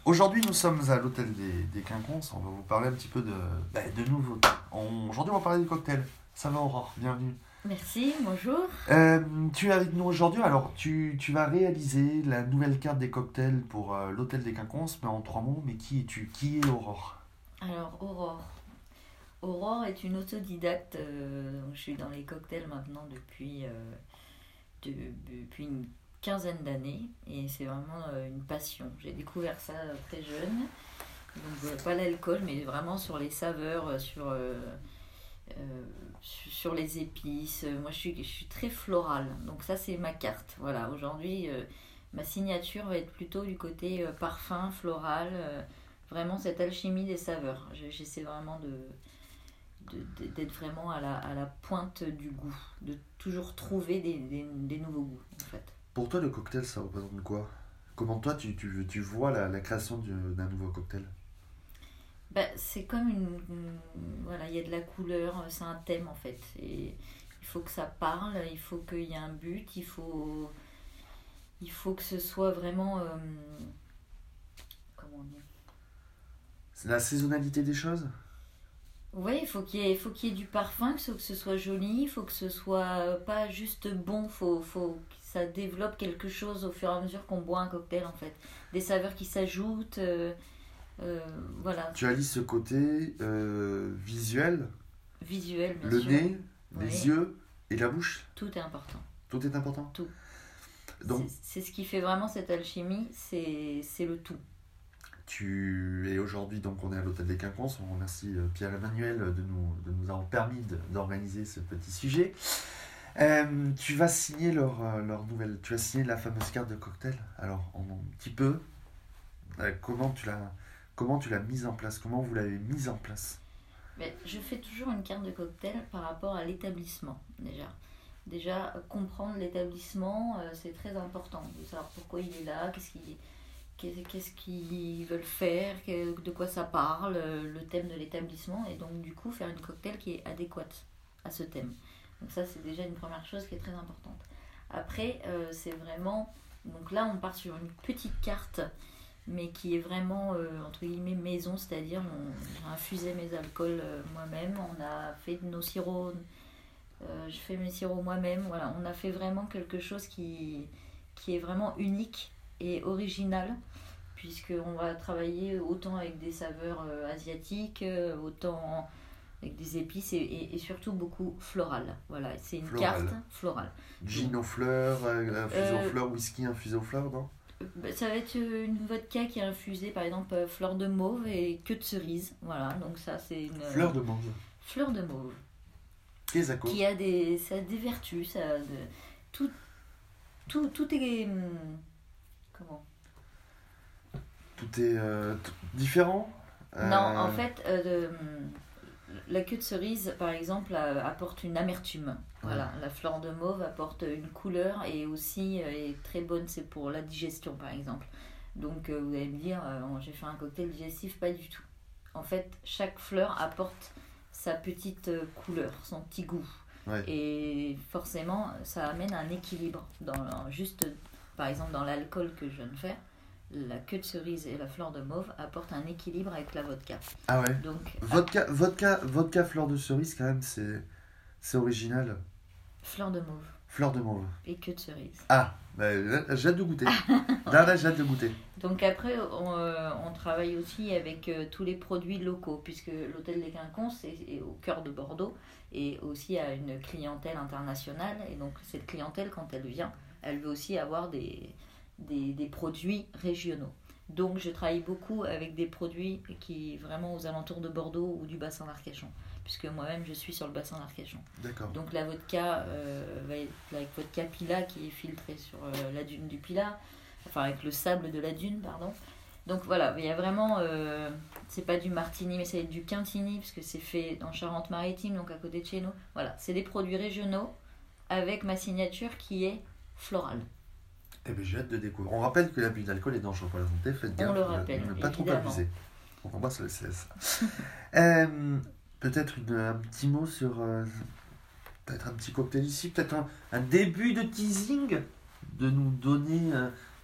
Aujourd'hui, nous sommes à l'hôtel des Quinconces. On va vous parler un petit peu de nouveautés. Aujourd'hui, on va parler du cocktail. Ça va, Aurore? Bienvenue. Merci, bonjour. Tu es avec nous aujourd'hui. Alors, tu vas réaliser la nouvelle carte des cocktails pour l'hôtel des Quinconces, mais en trois mots. Mais qui es-tu? Qui est Aurore? Alors, Aurore. Aurore est une autodidacte. Je suis dans les cocktails maintenant depuis une quinzaine d'années et c'est vraiment une passion. J'ai découvert ça très jeune. Donc, pas l'alcool, mais vraiment sur les saveurs, sur les épices. Moi, je suis très florale. Donc, ça, c'est ma carte. Voilà, aujourd'hui, ma signature va être plutôt du côté parfum, floral. Vraiment cette alchimie des saveurs. J'essaie vraiment d'être vraiment à la pointe du goût, de toujours trouver des nouveaux goûts en fait. Pour toi, le cocktail, ça représente quoi? Comment toi, tu vois la création d'un nouveau cocktail? Bah, c'est comme voilà, il y a de la couleur, c'est un thème en fait. Et il faut que ça parle, il faut qu'il y ait un but, il faut que ce soit vraiment. Comment dire. C'est la saisonnalité des choses? Oui, il faut qu'il y ait du parfum, que ce soit joli, il faut que ce soit pas juste bon, faut que ça développe quelque chose au fur et à mesure qu'on boit un cocktail en fait. Des saveurs qui s'ajoutent, euh, voilà, Tu allies ce côté visuel, visuel bien le sûr. nez, les Oui, yeux et la bouche. tout est important, Tout est important. tout. C'est Donc, c'est ce qui fait vraiment cette alchimie, c'est le tout. tu es aujourd'hui, donc on est à l'hôtel des Quinconces. On remercie Pierre-Emmanuel de nous avoir permis d'organiser ce petit sujet. Tu vas signer leur nouvelle. Tu vas signer la fameuse carte de cocktail. Alors, en un petit peu, comment tu l'as mise en place? Comment vous l'avez mise en place? Mais je fais toujours une carte de cocktail par rapport à l'établissement déjà. Déjà, comprendre l'établissement, c'est très important de savoir pourquoi il est là, qu'est-ce qu'ils veulent faire, de quoi ça parle, le thème de l'établissement, et donc du coup faire une cocktail qui est adéquate à ce thème. Donc ça c'est déjà une première chose qui est très importante. Après c'est vraiment, donc là on part sur une petite carte, mais qui est vraiment entre guillemets maison, c'est-à-dire j'ai infusé mes alcools moi-même, on a fait de nos sirops, je fais mes sirops moi-même, voilà, on a fait vraiment quelque chose qui est vraiment unique et original puisqu'on va travailler autant avec des saveurs asiatiques, autant avec des épices et surtout beaucoup florales. Voilà, c'est une carte Floral. florale. Gin Donc, aux fleurs, infusé aux euh, fleurs, whisky infusé aux fleurs, non? ça va être une vodka qui est infusée par exemple fleur de mauve et queue de cerise. Voilà, donc ça c'est une Fleurs de mangue. fleur de mauve Et Zako. ça a des vertus, tout, tout est. Comment. Tout est différent. Non, en Euh, fait, la queue de cerise, par exemple, apporte une amertume. ouais. Voilà, la fleur de mauve apporte une couleur et aussi est très bonne, c'est pour la digestion, par exemple. Donc, vous allez me dire, j'ai fait un cocktail digestif, pas du tout. En fait, chaque fleur apporte sa petite couleur, son petit goût. Ouais. Et forcément, ça amène un équilibre. Juste, par exemple, dans l'alcool que je viens de faire, la queue de cerise et la fleur de mauve apportent un équilibre avec la vodka. Ah ouais. Donc, Vodka fleur de cerise, quand même, c'est original. fleur de mauve Fleur de mauve. et queue de cerise. Ah, bah, là, j'ai hâte de goûter. Là, j'ai hâte de goûter. Donc après, on travaille aussi avec tous les produits locaux, puisque l'hôtel des Quinconces est au cœur de Bordeaux et aussi a une clientèle internationale. Et donc cette clientèle, quand elle vient, elle veut aussi avoir des produits régionaux. Donc je travaille beaucoup avec des produits qui vraiment aux alentours de Bordeaux ou du bassin d'Arcachon, puisque moi-même je suis sur le bassin d'Arcachon. D'accord. Donc la vodka va être avec vodka Pila qui est filtrée sur la dune du Pila, enfin avec le sable de la dune, pardon. Donc voilà, il y a vraiment, c'est pas du martini, mais c'est du quintini, parce que c'est fait en Charente-Maritime, donc à côté de chez nous. Voilà, c'est des produits régionaux avec ma signature qui est florale. Eh bien, j'ai hâte de découvrir. On rappelle que l'abus d'alcool est dangereux pour la santé. Faites On gaffe le de rappelle, ne pas trop évidemment. abuser. Donc, on va se laisser ça. Euh, Peut-être un petit mot sur. Peut-être un petit cocktail ici. Peut-être un début de teasing. De nous donner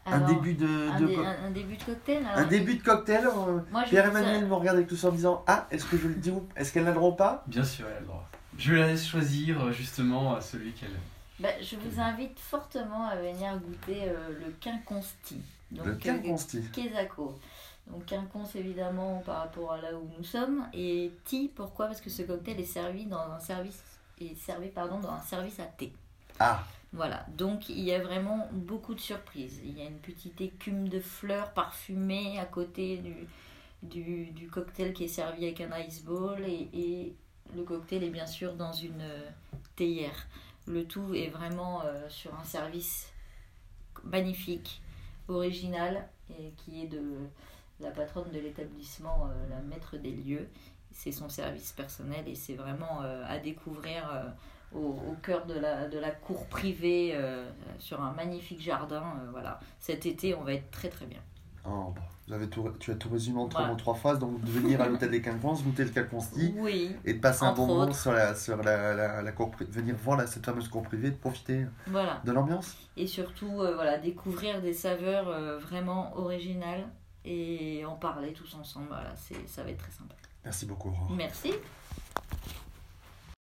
Un Alors, début de, un début de cocktail. un début de cocktail. Moi, je Pierre-Emmanuel me regarde avec tout ça en me disant: ah, est-ce que je le dis ou est-ce qu'elle a le droit ou pas? Bien sûr, elle a le droit. Je la laisse choisir justement celui qu'elle... Je vous invite fortement à venir goûter le quinconsti. Donc, Le quinconsti. Quesaco. Donc quinconce évidemment par rapport à là où nous sommes. Et thé, pourquoi? Parce que ce cocktail est servi dans un service à thé. Ah, Voilà, donc il y a vraiment beaucoup de surprises. Il y a une petite écume de fleurs parfumées à côté du cocktail qui est servi avec un ice ball et le cocktail est bien sûr dans une théière. Le tout est vraiment sur un service magnifique, original, et qui est de la patronne de l'établissement, la maître des lieux. C'est son service personnel et c'est vraiment à découvrir au cœur de la cour privée, sur un magnifique jardin. Voilà. Cet été, on va être très très bien. oh, bon. Tu as tout résumé en Voilà. 3 phrases. Donc, de venir à l'hôtel des Quinconces, goûter le quinconsti Oui, et de passer un entre bon moment autres. sur la cour privée, venir voir cette fameuse cour privée, de profiter voilà. de l'ambiance. Et surtout, voilà, découvrir des saveurs vraiment originales et en parler tous ensemble. Voilà, ça va être très sympa. Merci beaucoup, Aurore. Merci.